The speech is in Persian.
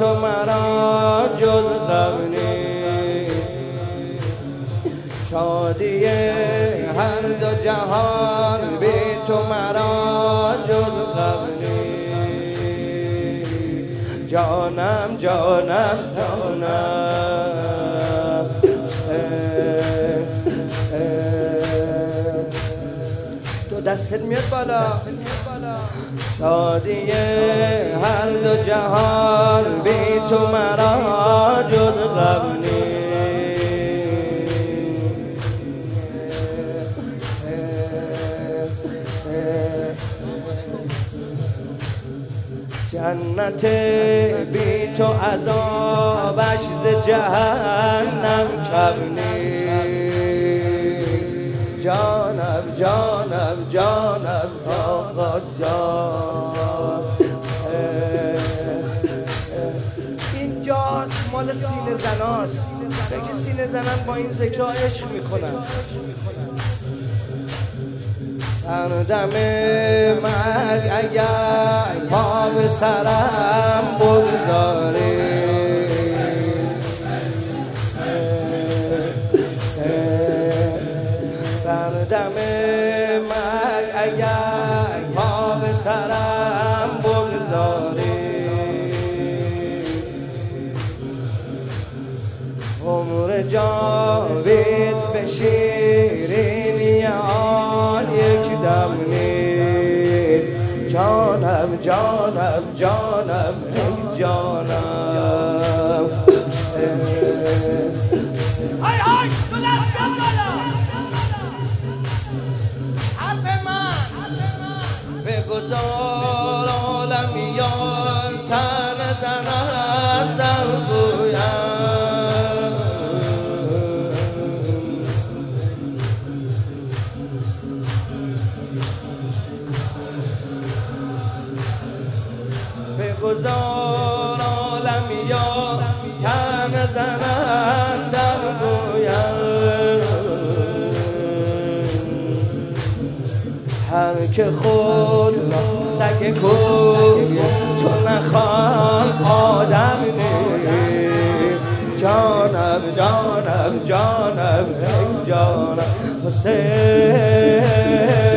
تو مرا جز غم نیست. شادی هر دو جهان بی تو مرا جز غم نیست. جانم جانم جانم تو دستت میاد بالا. شادی هر دو جهان بی تو مرا جز غم نیست. جنت بی تو عذابش ز جهنم کم نیست. جانم جانم جانم آقا جان. اینجا مال سینه زناست. فکر سینه زنان با این ذکر عشق میکنن. دم مرگ اگر پا به سرم بگذاری، دم مرگ اگر پا به سرم بگذاری، عمر جاوید به شیرینی آن یک دم نیست. جانم جانم جانم ای جانم. های های تو دست بیاد بالا. حرف من بگذار عالمیان تن زنند در گویم. بگذار عالمیان تن زنند در گویم. هر که خود سگ کوی تو نخوان آدم نیست. جانم جانم جانم ای جانم حسین.